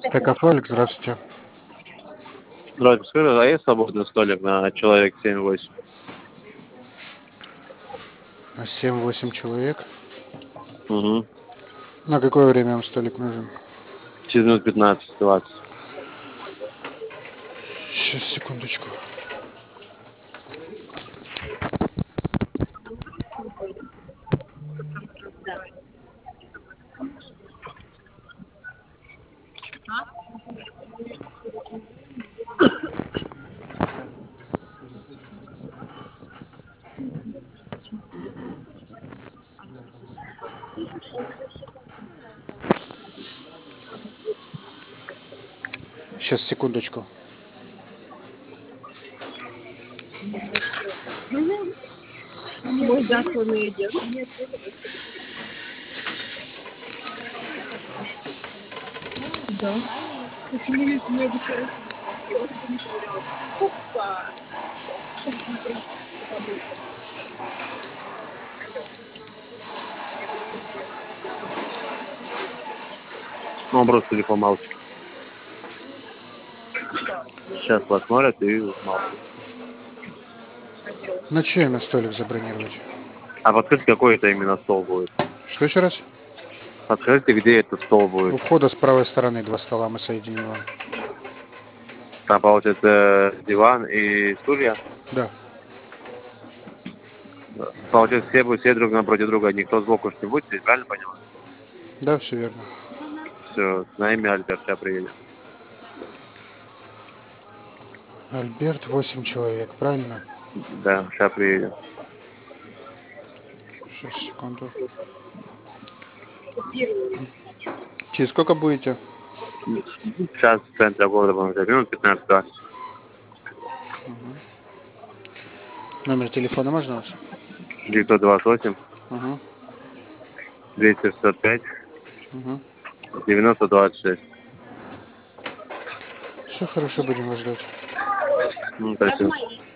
Экофолик, здравствуйте. Здравствуйте, скажи, а есть свободный столик на человек 7-8? 7-8 человек. Угу. На какое время вам столик нужен? Через минут 15-20. Сейчас, секундочку. Сейчас, секундочку. Мой законный идет. Да. Почему если не обучаюсь? Опа! Ну, он просто телефон молчит. Сейчас посмотрят и молчит. На чье имя столик забронировать? А подскажите, какой это именно стол будет? Что еще раз? Подскажите, где этот стол будет? У входа с правой стороны два стола мы соединим вам. Там, получается, диван и стулья. Да. Получается, все будут все друг напротив друга, никто сбоку не будет, я правильно понимаю? Да, все верно. Все, на имя Альберт, сейчас приедем. Альберт, 8 человек, правильно? Да, сейчас приедем. Сейчас, секунду. Через сколько будете? Сейчас в центре города будем ждать, минут 15-20. Номер телефона можно вас? 928 Угу. 265 Угу. 90-26. Все хорошо, будем вас ждать. Ну, спасибо.